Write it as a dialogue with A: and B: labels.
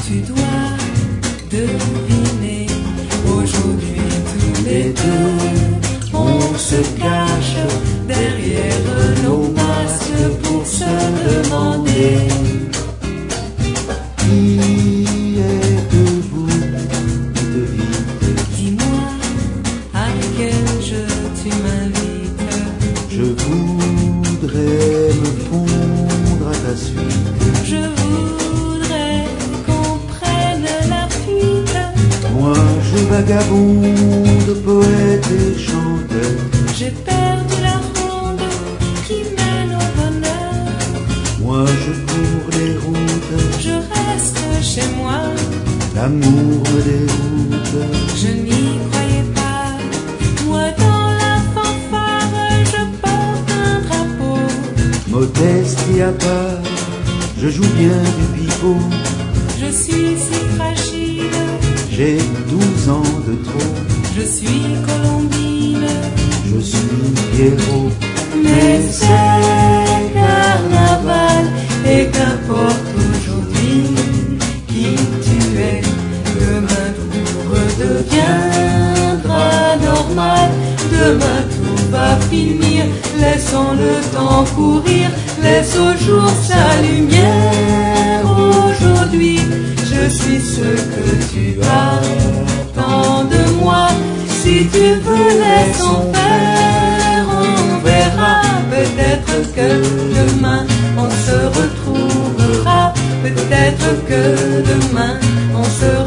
A: Tu dois deviner, aujourd'hui tous les deux, on se cache derrière nos masques pour se demander
B: qui êtes-vous, vite, vite.
A: Dis-moi à quel jeu tu m'invites.
B: Je voudrais me fondre à ta suite.
A: Je voudrais qu'on prenne la fuite.
B: Moi je vagabonde, poète et chanteur.
A: J'ai perdu la ronde qui mène au bonheur.
B: Moi je cours les routes,
A: Je reste chez moi.
B: l'amour me déroute.
A: Je n'y croyais pas. Moi dans la fanfare, je porte un drapeau.
B: Modestie à part, je joue bien du pipeau.
A: Je suis si fragile.
B: J'ai 12 ans de trop,
A: Je suis Colombine.
B: je suis Pierrot.
A: Mais c'est carnaval et qu'importe aujourd'hui qui tu es, demain tout redeviendra normal. Demain tout va finir, laissons le temps courir, laisse au jour sa lumière. Aujourd'hui, je suis ce que tu attends de moi. Si tu veux, laissons faire, on verra. Peut-être que demain on se retrouvera. Peut-être que demain on se